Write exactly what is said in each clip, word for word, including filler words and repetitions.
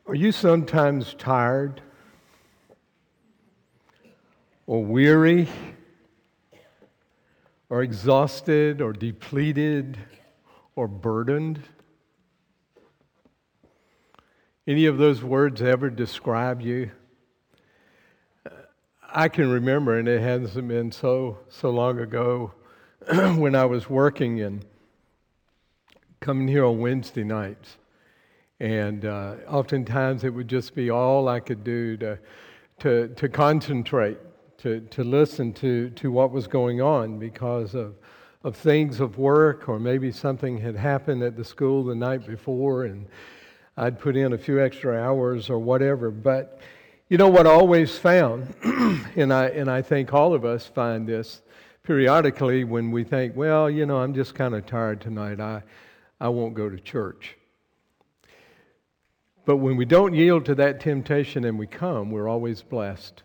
Are you sometimes tired or weary or exhausted or depleted or burdened? Any of those words ever describe you? I can remember, and it hasn't been so so long ago, when I was working and coming here on Wednesday nights. And uh, oftentimes it would just be all I could do to to, to concentrate, to, to listen to, to what was going on because of, of things of work, or maybe something had happened at the school the night before and I'd put in a few extra hours or whatever. But you know what I always found, and I and I think all of us find this periodically when we think, well, you know, I'm just kind of tired tonight. I I won't go to church. But when we don't yield to that temptation and we come, we're always blessed.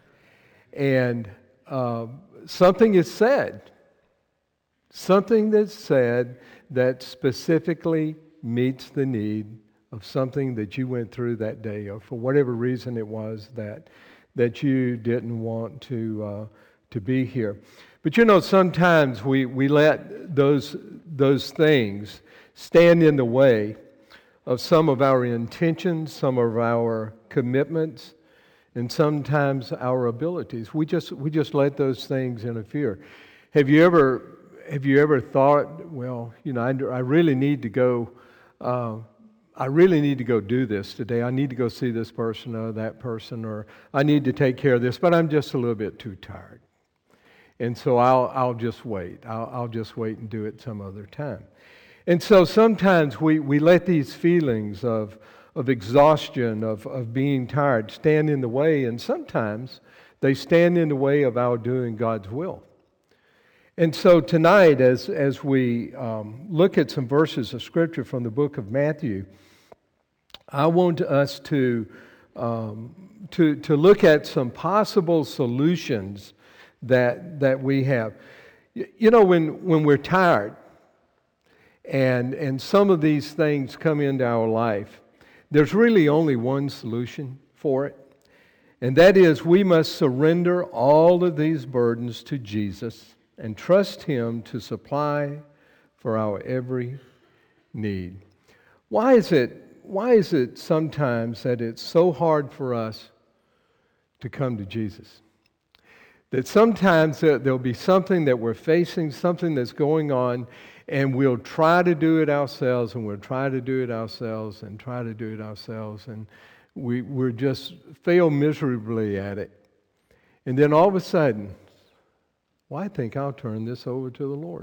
And uh, something is said, something that's said that specifically meets the need of something that you went through that day, or for whatever reason it was that that you didn't want to uh, to be here. But you know, sometimes we, we let those those things stand in the way of some of our intentions, some of our commitments, and sometimes our abilities. We just we just let those things interfere. Have you ever have you ever thought, well, you know, I, I really need to go. Uh, I really need to go do this today. I need to go see this person or that person, or I need to take care of this, but I'm just a little bit too tired, and so I'll I'll just wait. I'll I'll just wait and do it some other time. And so sometimes we, we let these feelings of of exhaustion, of, of being tired, stand in the way, and sometimes they stand in the way of our doing God's will. And so tonight, as, as we um, look at some verses of Scripture from the book of Matthew, I want us to, um, to, to look at some possible solutions that, that we have. You know, when, when we're tired, And and some of these things come into our life, there's really only one solution for it. And that is, we must surrender all of these burdens to Jesus and trust Him to supply for our every need. Why is it, why is it sometimes that it's so hard for us to come to Jesus? That sometimes there'll be something that we're facing, something that's going on, and we'll try to do it ourselves, and we'll try to do it ourselves, and try to do it ourselves, and we we're just fail miserably at it. And then all of a sudden, well, I think I'll turn this over to the Lord.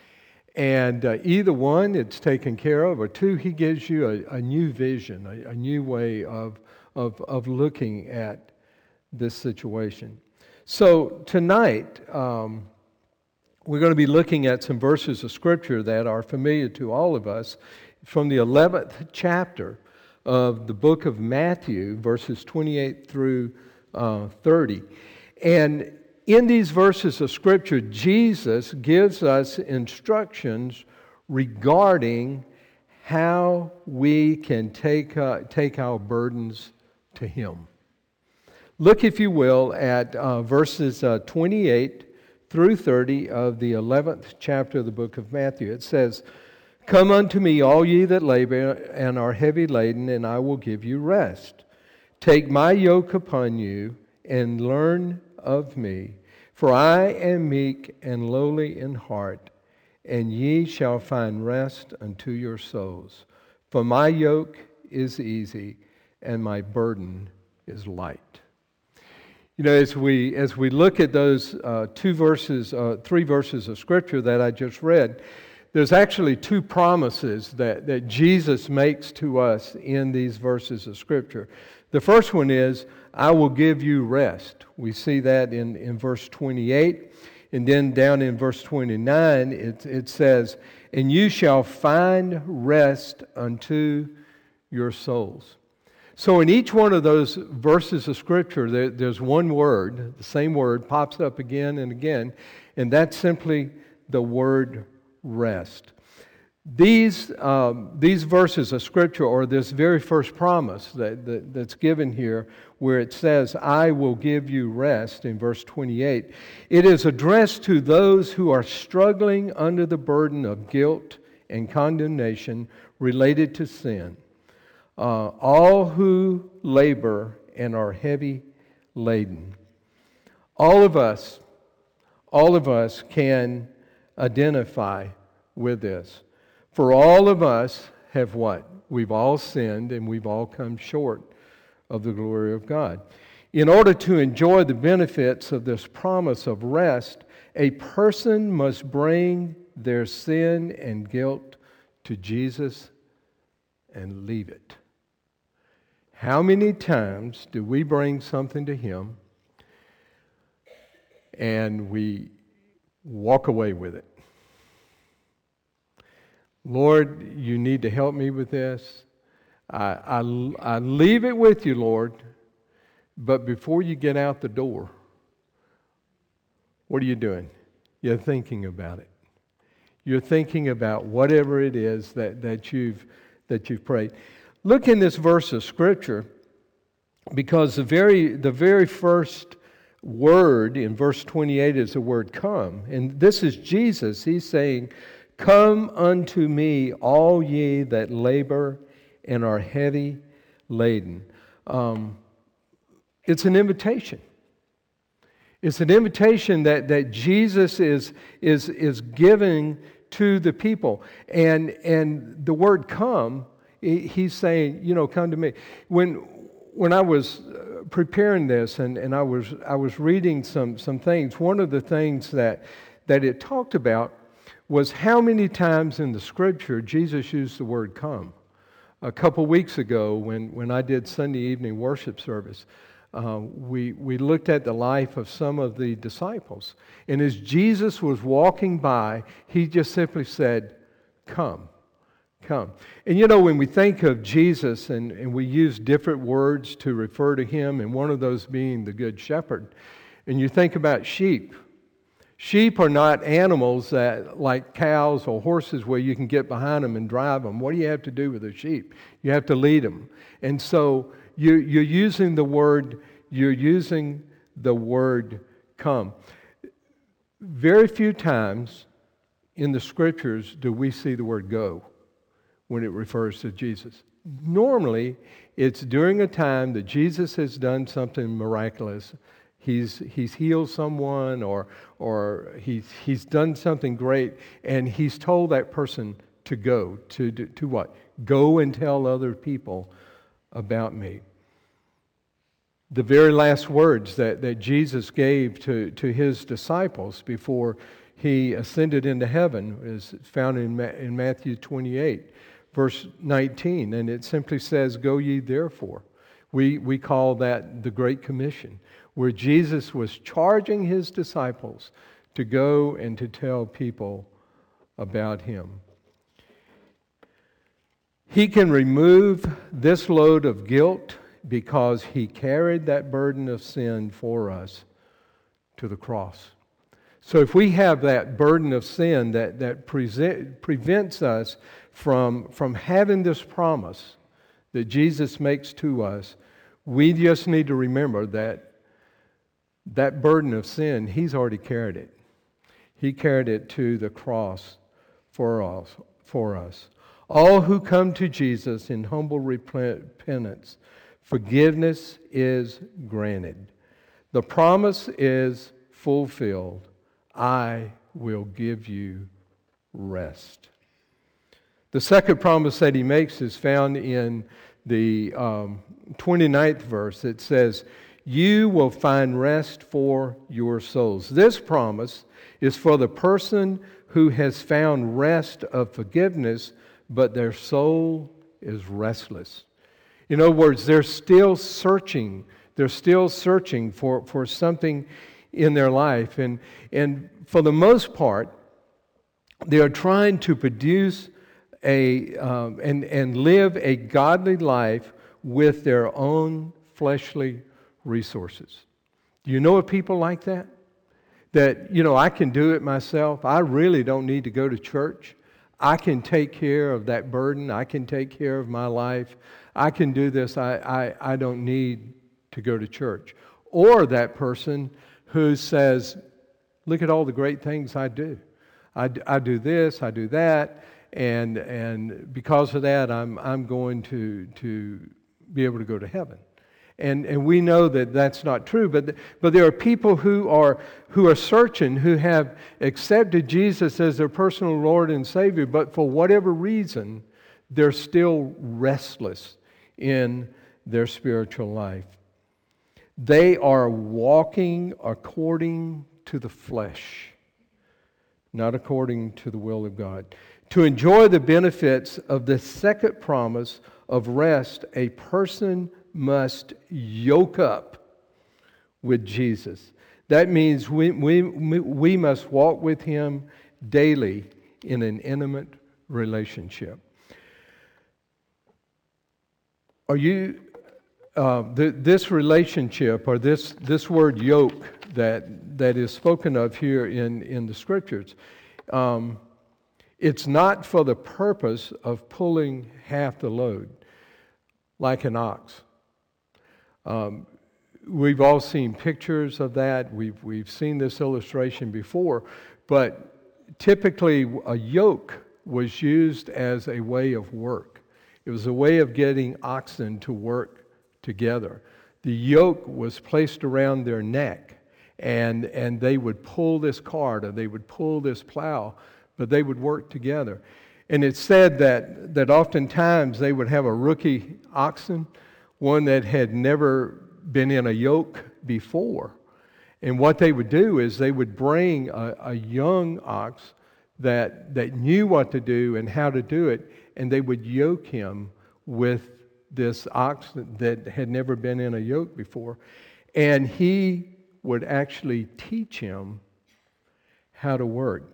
And uh, either one, it's taken care of, or two, He gives you a, a new vision, a, a new way of, of, of looking at this situation. So tonight, um, we're going to be looking at some verses of Scripture that are familiar to all of us from the eleventh chapter of the book of Matthew, verses twenty-eight through uh, thirty. And in these verses of Scripture, Jesus gives us instructions regarding how we can take, uh, take our burdens to Him. Look, if you will, at uh, verses uh, twenty-eight through thirty of the eleventh chapter of the book of Matthew. It says, "Come unto me, all ye that labor and are heavy laden, and I will give you rest. Take my yoke upon you, and learn of me, for I am meek and lowly in heart, and ye shall find rest unto your souls. For my yoke is easy, and my burden is light." You know, as we as we look at those uh, two verses, uh, three verses of Scripture that I just read, there's actually two promises that, that Jesus makes to us in these verses of Scripture. The first one is, "I will give you rest." We see that in, in verse twenty-eight. And then down in verse twenty-nine, it, it says, "And you shall find rest unto your souls." So in each one of those verses of Scripture, there, there's one word, the same word pops up again and again, and that's simply the word rest. These, um, these verses of Scripture, or this very first promise that, that, that's given here, where it says, I will give you rest, in verse twenty-eight, it is addressed to those who are struggling under the burden of guilt and condemnation related to sin. Uh, all who labor and are heavy laden. All of us, all of us can identify with this. For all of us have what? We've all sinned and we've all come short of the glory of God. In order to enjoy the benefits of this promise of rest, a person must bring their sin and guilt to Jesus and leave it. How many times do we bring something to Him and we walk away with it? Lord, you need to help me with this. I, I, I leave it with you, Lord, but before you get out the door, what are you doing? You're thinking about it. You're thinking about whatever it is that, that you've that you've prayed. Look in this verse of Scripture, because the very the very first word in verse twenty-eight is the word come. And this is Jesus. He's saying, come unto me, all ye that labor and are heavy laden. Um, it's an invitation. It's an invitation that, that Jesus is, is, is giving to the people. And, and the word come, he's saying, you know, come to me. When, when I was preparing this and, and I was I was reading some, some things, one of the things that, that it talked about was how many times in the Scripture Jesus used the word come. A couple weeks ago when, when I did Sunday evening worship service, uh, we, we looked at the life of some of the disciples. And as Jesus was walking by, He just simply said, come, come. And you know, when we think of Jesus and, and we use different words to refer to Him, and one of those being the Good Shepherd, and you think about sheep. Sheep are not animals that, like cows or horses, where you can get behind them and drive them. What do you have to do with a sheep? You have to lead them. And so you, you're using the word, you're using the word come. Very few times in the Scriptures do we see the word go when it refers to Jesus. Normally, it's during a time that Jesus has done something miraculous. He's he's healed someone, or or he's he's done something great, and he's told that person to go to to, to what? Go and tell other people about me. The very last words that, that Jesus gave to, to his disciples before he ascended into heaven is found in Ma- in Matthew twenty-eight, verse nineteen, and it simply says, "Go ye therefore." We we call that the Great Commission, where Jesus was charging his disciples to go and to tell people about him. He can remove this load of guilt because he carried that burden of sin for us to the cross. So if we have that burden of sin that, that present, prevents us from, from having this promise that Jesus makes to us, we just need to remember that that burden of sin, he's already carried it. He carried it to the cross for us. For us. All who come to Jesus in humble repentance, forgiveness is granted. The promise is fulfilled. I will give you rest. The second promise that he makes is found in the um, twenty-ninth verse. It says, you will find rest for your souls. This promise is for the person who has found rest of forgiveness, but their soul is restless. In other words, they're still searching. They're still searching for, for something in their life. And, and for the most part, they are trying to produce a um, and, and live a godly life with their own fleshly resources. Do you know of people like that? That, you know, I can do it myself. I really don't need to go to church. I can take care of that burden. I can take care of my life. I can do this. I, I, I don't need to go to church. Or that person who says, look at all the great things I do. I, I do this, I do that, and and because of that, I'm I'm going to to be able to go to heaven. And and we know that that's not true, but but there are people who are who are searching, who have accepted Jesus as their personal Lord and Savior, but for whatever reason, they're still restless in their spiritual life. They are walking according to the flesh, not according to the will of God. To enjoy the benefits of the second promise of rest, a person must yoke up with Jesus. That means we, we, we must walk with Him daily in an intimate relationship. Are you, uh, th- this relationship, or this, this word yoke that, that is spoken of here in, in the Scriptures, um, it's not for the purpose of pulling half the load like an ox. Um, we've all seen pictures of that. We've we've seen this illustration before, but typically a yoke was used as a way of work. It was a way of getting oxen to work together. The yoke was placed around their neck, and and they would pull this cart or they would pull this plow, but they would work together. And it's said that that oftentimes they would have a rookie oxen, one that had never been in a yoke before. And what they would do is they would bring a, a young ox that, that knew what to do and how to do it, and they would yoke him with this ox that had never been in a yoke before. And he would actually teach him how to work.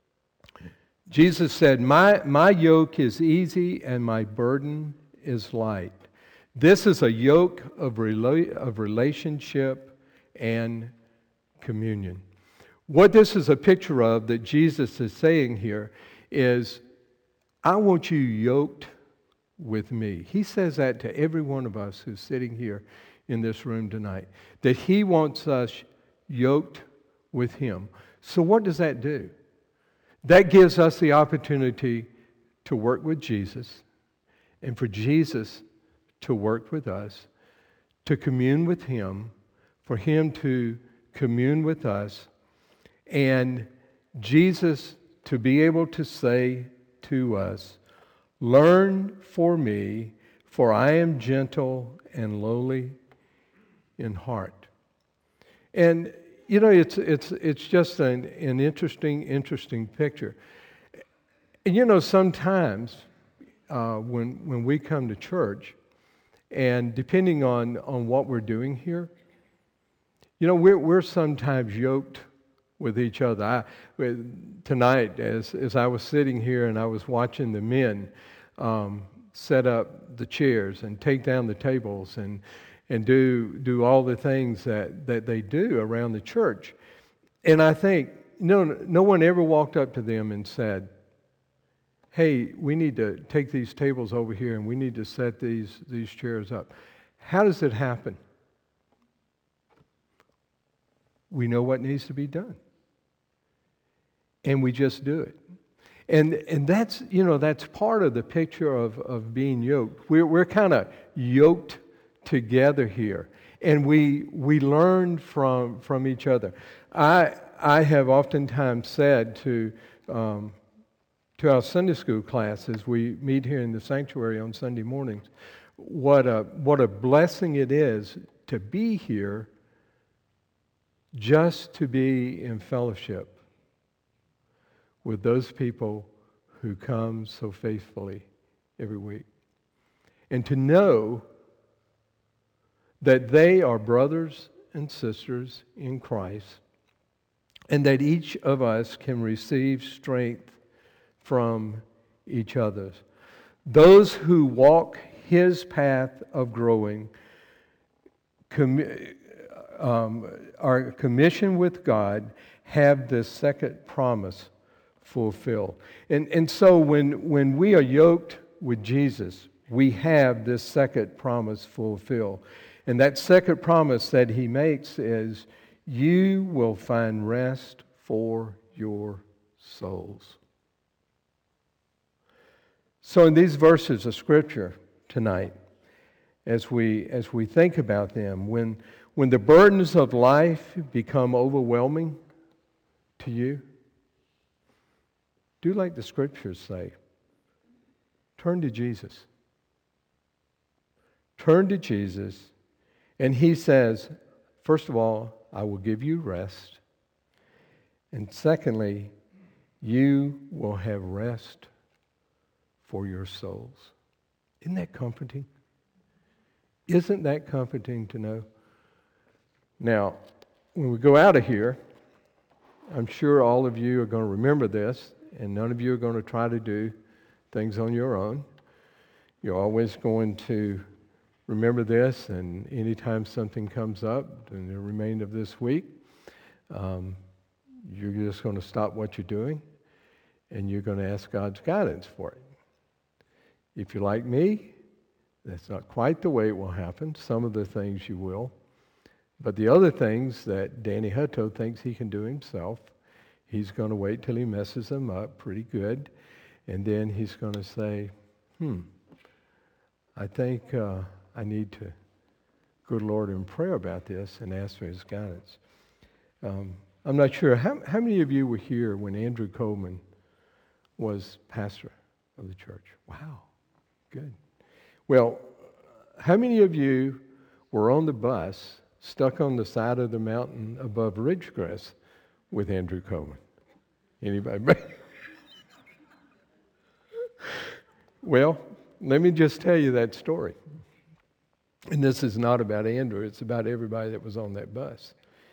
Jesus said, my, my yoke is easy and my burden is light. This is a yoke of, rela- of relationship and communion. What this is a picture of that Jesus is saying here is, I want you yoked with me. He says that to every one of us who's sitting here in this room tonight, that He wants us yoked with Him. So what does that do? That gives us the opportunity to work with Jesus, and for Jesus to work with us, to commune with Him, for Him to commune with us, and Jesus to be able to say to us, learn for me, for I am gentle and lowly in heart. And you know, it's it's it's just an, an interesting, interesting picture. And you know, sometimes uh, when when we come to church, and depending on, on what we're doing here, you know, we're we're sometimes yoked with each other. I, with, tonight, as as I was sitting here and I was watching the men um, set up the chairs and take down the tables and and do do all the things that, that they do around the church, and I think no no one ever walked up to them and said, hey, we need to take these tables over here and we need to set these, these chairs up. How does it happen? We know what needs to be done. And we just do it. And and that's, you know, that's part of the picture of, of being yoked. We're we're kind of yoked together here. And we we learn from from each other. I I have oftentimes said to um, to our Sunday school class as we meet here in the sanctuary on Sunday mornings, what a what a blessing it is to be here just to be in fellowship with those people who come so faithfully every week. And to know that they are brothers and sisters in Christ, and that each of us can receive strength from each other. Those who walk His path of growing com- um, are commissioned with God have this second promise fulfill. And, and so when, when we are yoked with Jesus, we have this second promise fulfilled. And that second promise that he makes is, you will find rest for your souls. So in these verses of Scripture tonight, as we as we think about them, when when the burdens of life become overwhelming to you, do like the Scriptures say. Turn to Jesus. Turn to Jesus, and he says, first of all, I will give you rest. And secondly, you will have rest for your souls. Isn't that comforting? Isn't that comforting to know? Now, when we go out of here, I'm sure all of you are going to remember this, and none of you are going to try to do things on your own. You're always going to remember this, and anytime something comes up in the remainder of this week, um, you're just going to stop what you're doing, and you're going to ask God's guidance for it. If you're like me, that's not quite the way it will happen. Some of the things you will. But the other things that Danny Hutto thinks he can do himself, he's going to wait till he messes them up pretty good. And then he's going to say, hmm, I think uh, I need to go to the Lord in prayer about this and ask for his guidance. Um, I'm not sure. How, how many of you were here when Andrew Coleman was pastor of the church? Wow, good. Well, how many of you were on the bus stuck on the side of the mountain above Ridgecrest with Andrew Coleman? Anybody? Well, let me just tell you that story. And this is not about Andrew, it's about everybody that was on that bus.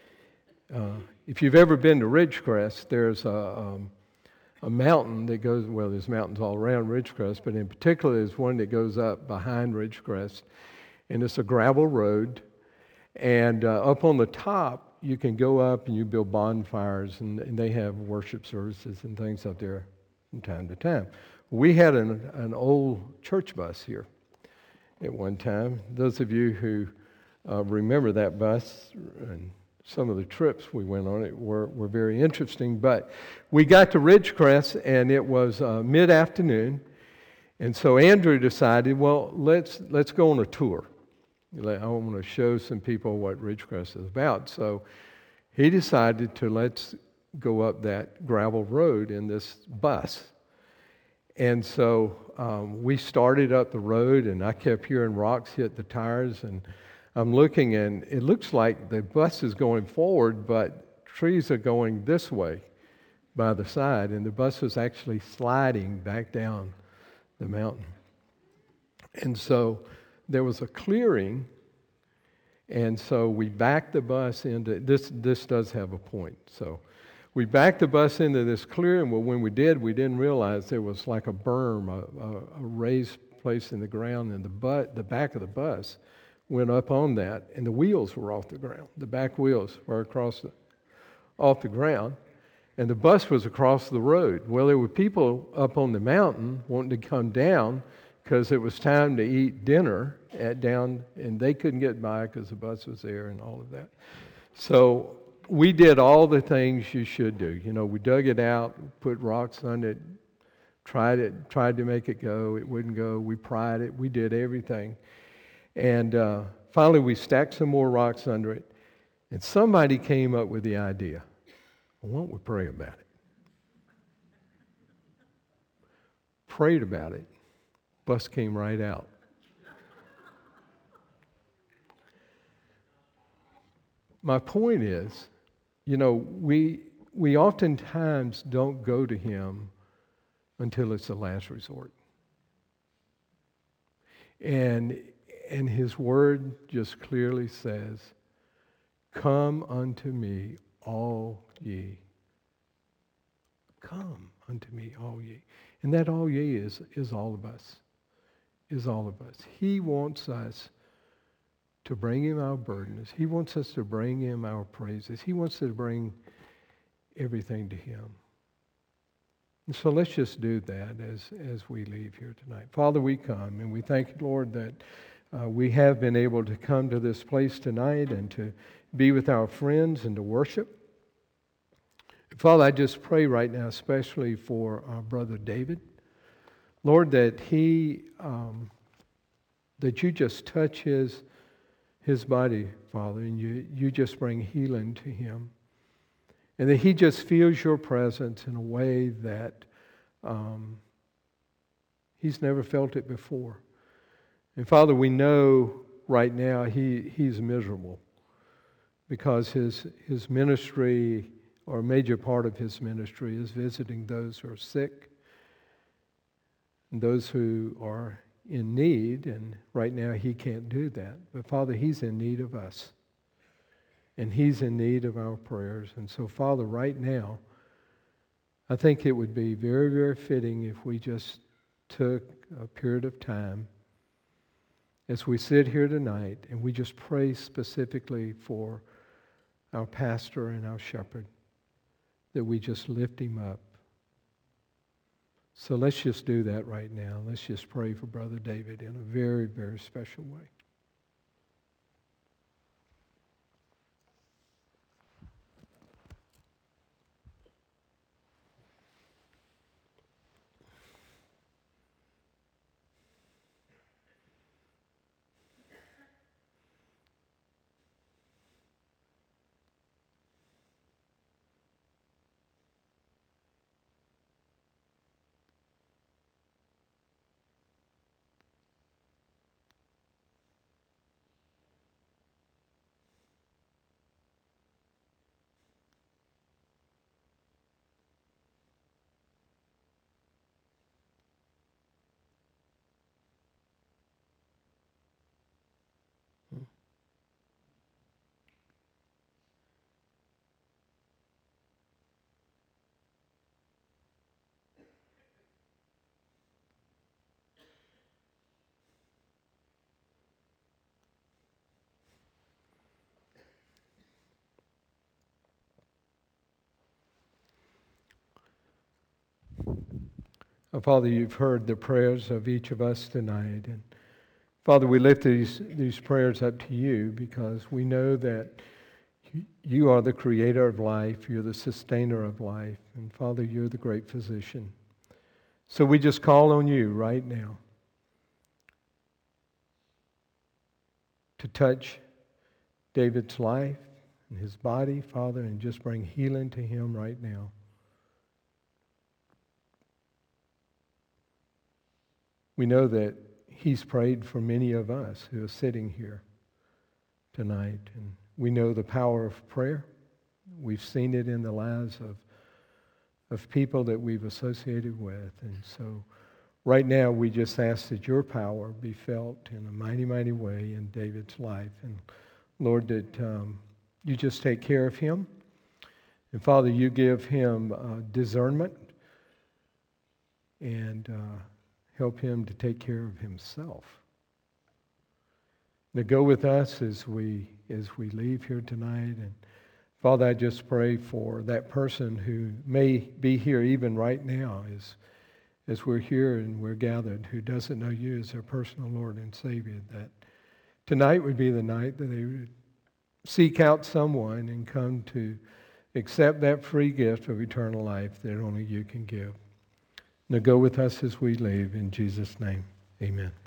Uh, if you've ever been to Ridgecrest, there's a, um, a mountain that goes, well, there's mountains all around Ridgecrest, but in particular there's one that goes up behind Ridgecrest, and it's a gravel road. And uh, up on the top, you can go up and you build bonfires, and, and they have worship services and things up there from time to time. We had an, an old church bus here at one time. Those of you who uh, remember that bus and some of the trips we went on it were, were very interesting. But we got to Ridgecrest, and it was uh, mid-afternoon. And so Andrew decided, well, let's let's go on a tour. I want to show some people what Ridgecrest is about. So he decided to let's go up that gravel road in this bus. And so um, we started up the road, and I kept hearing rocks hit the tires, and I'm looking, and it looks like the bus is going forward, but trees are going this way by the side, and the bus was actually sliding back down the mountain. And so there was a clearing, and so we backed the bus into, this This does have a point, so we backed the bus into this clearing. Well, when we did, we didn't realize there was like a berm, a, a, a raised place in the ground, and the butt, the back of the bus went up on that, and the wheels were off the ground. The back wheels were across the, off the ground, and the bus was across the road. Well, there were people up on the mountain wanting to come down because it was time to eat dinner at down, and they couldn't get by because the bus was there and all of that. So we did all the things you should do. You know, we dug it out, put rocks on it, tried it, tried to make it go. It wouldn't go. We pried it. We did everything. And uh, finally, we stacked some more rocks under it. And somebody came up with the idea, well, why don't we pray about it? Prayed about it. Bus came right out. My point is, you know, we we oftentimes don't go to him until it's the last resort. And and his word just clearly says, come unto me, all ye. Come unto me, all ye. And that all ye is, is all of us. Is all of us. He wants us to bring him our burdens. He wants us to bring him our praises. He wants to bring everything to him. And so let's just do that as, as we leave here tonight. Father, we come and we thank you, Lord, that uh, we have been able to come to this place tonight and to be with our friends and to worship. Father, I just pray right now, especially for our brother David, Lord, that he, um, that you just touch his, his body, Father, and you, you just bring healing to him. And that he just feels your presence in a way that um, he's never felt it before. And Father, we know right now he, he's miserable because his, his ministry, or a major part of his ministry, is visiting those who are sick and those who are in need. And right now he can't do that. But Father, he's in need of us. And he's in need of our prayers. And so, Father, right now, I think it would be very, very fitting if we just took a period of time as we sit here tonight and we just pray specifically for our pastor and our shepherd, that we just lift him up. So let's just do that right now. Let's just pray for Brother David in a very, very special way. Oh, Father, you've heard the prayers of each of us tonight. And Father, we lift these, these prayers up to you because we know that you are the creator of life. You're the sustainer of life. And Father, you're the great physician. So we just call on you right now to touch David's life and his body, Father, and just bring healing to him right now. We know that he's prayed for many of us who are sitting here tonight. And we know the power of prayer. We've seen it in the lives of, of people that we've associated with. And so right now we just ask that your power be felt in a mighty, mighty way in David's life. And Lord, that um, you just take care of him. And Father, you give him uh, discernment and uh, help him to take care of himself. Now go with us as we as we leave here tonight. And Father, I just pray for that person who may be here even right now as, as we're here and we're gathered, who doesn't know you as their personal Lord and Savior, that tonight would be the night that they would seek out someone and come to accept that free gift of eternal life that only you can give. Now go with us as we leave. In Jesus' name, amen.